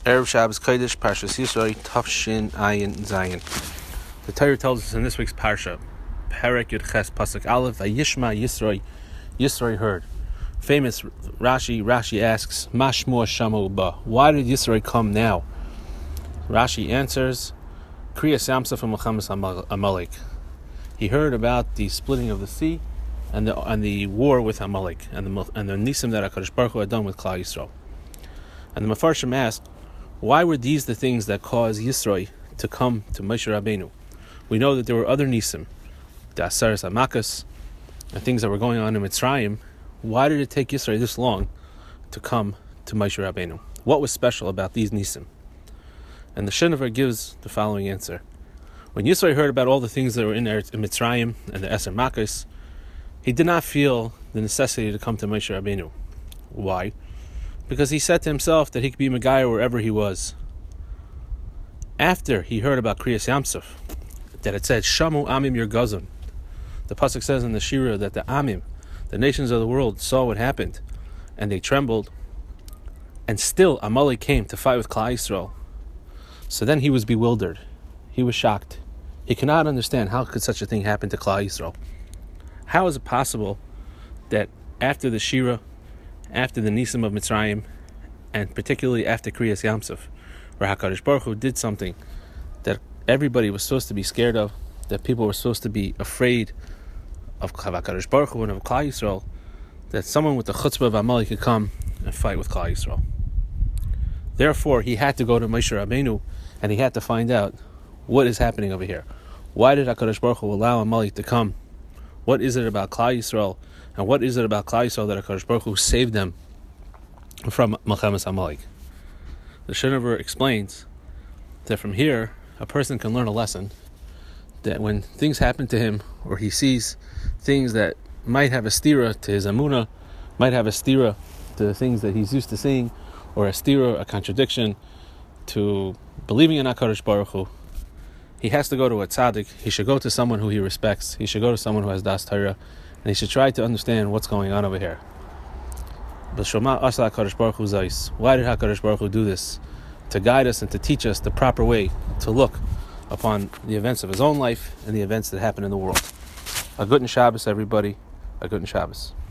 Erev Shabbos Kodesh, Parshas Yisro, Tafshin Ayin Zayin. The Torah tells us in this week's Parsha, Perek Yud Ches Pasuk Aleph, Vayishma Yisro, Yisro heard. Famous Rashi asks, Mashmua Shamu Ba. Why did Yisro come now? Rashi answers, Kriyas Yamsuf and Milchemes Amalek. He heard about the splitting of the sea and the war with Amalek and the nisim that HaKadosh Baruch Hu had done with Klal Yisrael. And the Mefarshim asked, why were these the things that caused Yisro to come to Moshe Rabbeinu? We know that there were other nisim, the Aseres HaMakas, and things that were going on in Mitzrayim. Why did it take Yisro this long to come to Moshe Rabbeinu? What was special about these nisim? And the Shinover gives the following answer. When Yisro heard about all the things that were in Mitzrayim and the Aseres HaMakas, he did not feel the necessity to come to Moshe Rabbeinu. Why? Because he said to himself that he could be Megayah wherever he was. After he heard about Kriyas Yamsuf, that it said, Shamu Amim Yergazon. The Pasuk says in the Shira that the Amim, the nations of the world, saw what happened, and they trembled, and still Amalek came to fight with Klal Yisrael. So then he was bewildered. He was shocked. He could not understand how could such a thing happen to Klal Yisrael. How is it possible that after the Shira, after the Nisim of Mitzrayim, and particularly after Kriyas Yamsuf, where HaKadosh Baruch Hu did something that everybody was supposed to be scared of, that people were supposed to be afraid of HaKadosh Baruch Hu and of Klal Yisrael, that someone with the chutzpah of Amalek could come and fight with Klal Yisrael. Therefore, he had to go to Moshe Rabbeinu, and he had to find out what is happening over here. Why did HaKadosh Baruch Hu allow Amalek to come? What is it about Klal Yisrael? And what is it about Klal Yisrael that HaKadosh Baruch Hu saved them from Milchemes Amalek? The Shinover explains that from here, a person can learn a lesson that when things happen to him, or he sees things that might have a stira to his amunah, might have a stira to the things that he's used to seeing, or a stira, a contradiction to believing in HaKadosh Baruch Hu, he has to go to a tzaddik. He should go to someone who he respects. He should go to someone who has das Torah, and he should try to understand what's going on over here. But Shema Asa HaKadosh Baruch Hu Zayis. Why did HaKadosh Baruch Hu do this? To guide us and to teach us the proper way to look upon the events of his own life and the events that happen in the world. A good Shabbos, everybody. A good Shabbos.